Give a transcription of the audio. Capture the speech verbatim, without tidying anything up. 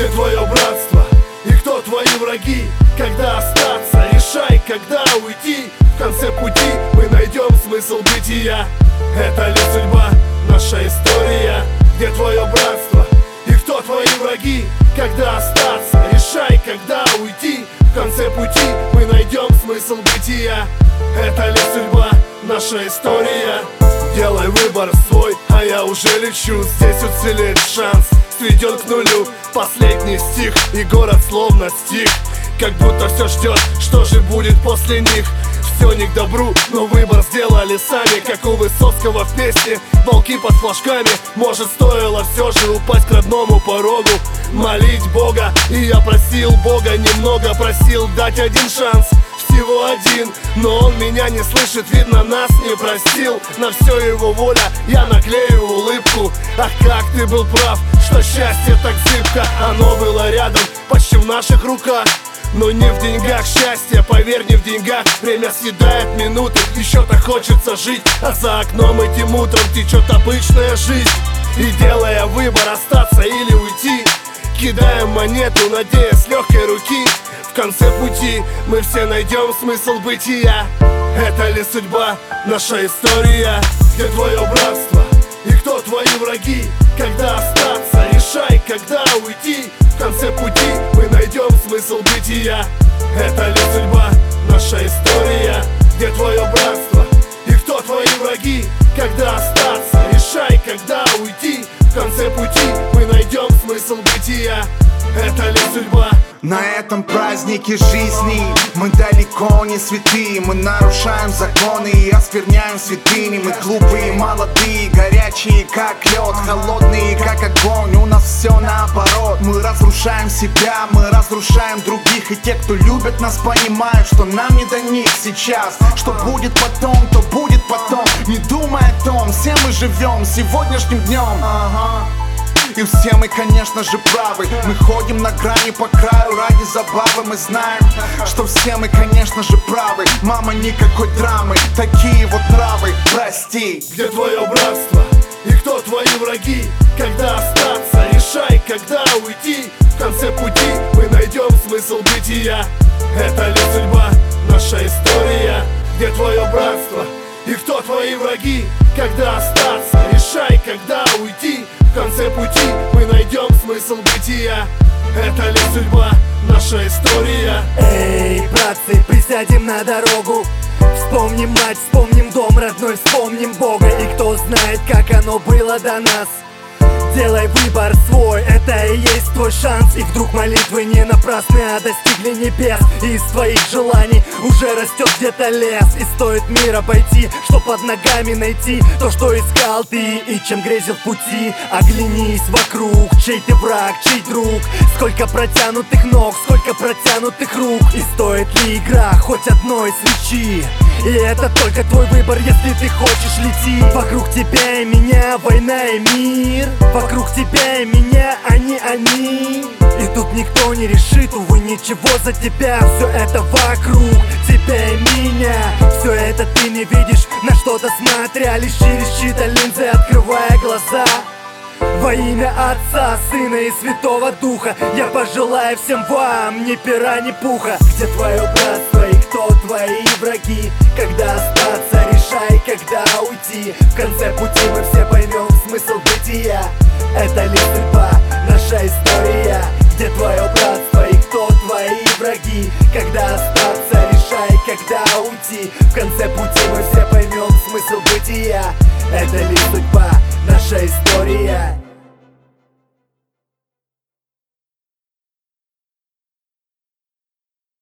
Где твое братство? И кто твои враги? Когда остаться? Решай, когда уйти. В конце пути мы найдем смысл бытия. Это ли судьба? Наша история. Где твое братство? И кто твои враги? Когда остаться? Решай, когда уйти. В конце пути мы найдем смысл бытия. Это ли судьба? Наша история. Делай выбор свой, а я уже лечу. Здесь уцелеть шанс сведен к нулю. Последний стих, и город словно стих. Как будто все ждет, что же будет после них. Все не к добру, но выбор сделали сами. Как у Высоцкого в песне «Волки под флажками». Может, стоило все же упасть к родному порогу, молить Бога. И я просил Бога немного, просил дать один шанс, всего один. Но он меня не слышит, видно, нас не простил. На все его воля, я наклею улыбку. Ах, как ты был прав, что счастье так зыбко. Оно было рядом, почти в наших руках. Но не в деньгах счастье, поверь, не в деньгах. Время съедает минуты, еще так хочется жить. А за окном этим утром течет обычная жизнь. И делая выбор, остаться или уйти, кидаем монету, надеясь легкой руки. В конце пути мы все найдем смысл бытия. Это ли судьба? Наша история. Где твое братство? И кто твои враги? Когда остаться? Решай, когда уйти. В конце пути мы найдем смысл бытия. Это ли судьба? Наша история. Где твое братство? И кто твои враги? Когда остаться? Решай, когда уйти. В конце пути мы найдем смысл бытия. Это ли судьба? На этом празднике жизни мы далеко не святые. Мы нарушаем законы и оскверняем святыни. Мы глупые, молодые, горячие как лед, холодные как огонь. У нас все наоборот. Мы разрушаем себя, мы разрушаем других. И те, кто любят нас, понимают, что нам не до них сейчас. Что будет потом, то будет потом. Не думай о том, все мы живем сегодняшним днем. Ага. И все мы, конечно же, правы. Мы ходим на грани по краю ради забавы. Мы знаем, что все мы, конечно же, правы. Мама, никакой драмы, такие вот травы, прости. Где твое братство? И кто твои враги? Когда остаться? Решай, когда уйти. В конце пути мы найдем смысл бытия. Это ли судьба? Наша история. Где твое братство? И кто твои враги? Когда остаться? Решай, когда уйти. В конце пути мы найдем смысл бытия. Это ли судьба? Наша история. Эй, братцы, присядем на дорогу. Вспомним мать, вспомним дом родной, вспомним Бога. И кто знает, как оно было до нас. Делай выбор свой, это и есть твой шанс. И вдруг молитвы не напрасны, а достигли небес. И из твоих желаний уже растет где-то лес. И стоит мир обойти, чтоб под ногами найти то, что искал ты и чем грезил в пути. Оглянись вокруг, чей ты враг, чей друг. Сколько протянутых ног, сколько протянутых рук. И стоит ли игра хоть одной свечи? И это только твой выбор, если ты хочешь лети. Вокруг тебя и меня война и мир. Вокруг тебя и меня, а не они. И тут никто не решит, увы, ничего за тебя. Все это вокруг тебя и меня. Все это ты не видишь, на что-то смотря. Лишь через чьи-то линзы, открывая глаза. Во имя Отца, Сына и Святого Духа я пожелаю всем вам ни пера, ни пуха. Где твое братство и кто твои враги? Когда остаться, решай, когда уйти. В конце пути мы все поймем смысл бытия. Это ли судьба? Наша история. Где твое братство и кто твои враги? Когда остаться, решай, когда уйти. В конце пути мы все поймем смысл бытия. Это ли судьба? Наша история.